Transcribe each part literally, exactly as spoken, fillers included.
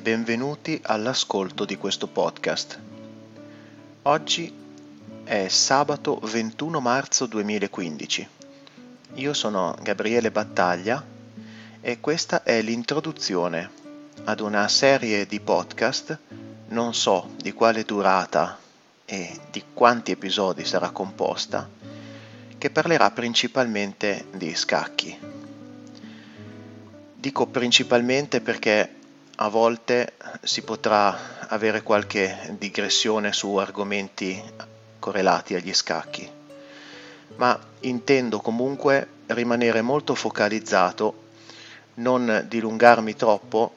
benvenuti all'ascolto di questo podcast. Oggi è sabato ventuno marzo duemilaquindici. Io sono Gabriele Battaglia e questa è l'introduzione ad una serie di podcast, non so di quale durata e di quanti episodi sarà composta, che parlerà principalmente di scacchi. Dico principalmente perché a volte si potrà avere qualche digressione su argomenti correlati agli scacchi, ma intendo comunque rimanere molto focalizzato, non dilungarmi troppo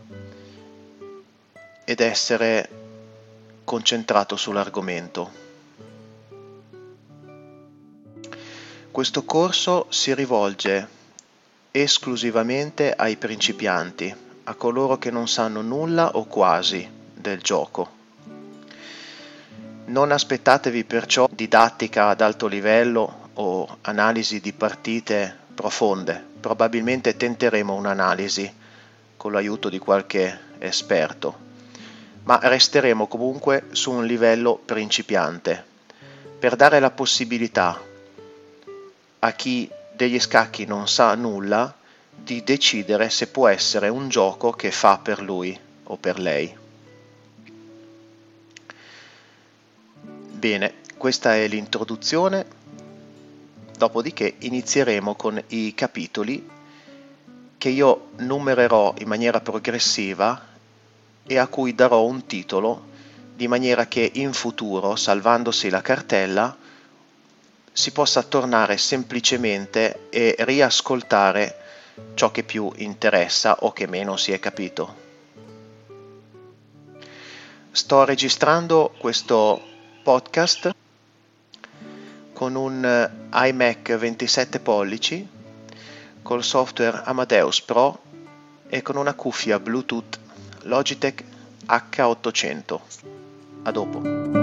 ed essere concentrato sull'argomento. Questo corso si rivolge esclusivamente ai principianti, a coloro che non sanno nulla o quasi del gioco. Non aspettatevi perciò didattica ad alto livello o analisi di partite profonde. Probabilmente tenteremo un'analisi con l'aiuto di qualche esperto, ma resteremo comunque su un livello principiante, per dare la possibilità a chi degli scacchi non sa nulla di decidere se può essere un gioco che fa per lui o per lei. Bene, questa è l'introduzione, dopodiché inizieremo con i capitoli che io numererò in maniera progressiva e a cui darò un titolo, di maniera che in futuro, salvandosi la cartella, si possa tornare semplicemente e riascoltare ciò che più interessa o che meno si è capito. Sto registrando questo podcast con un iMac ventisette pollici col software Amadeus Pro e con una cuffia Bluetooth Logitech acca ottocento. A dopo.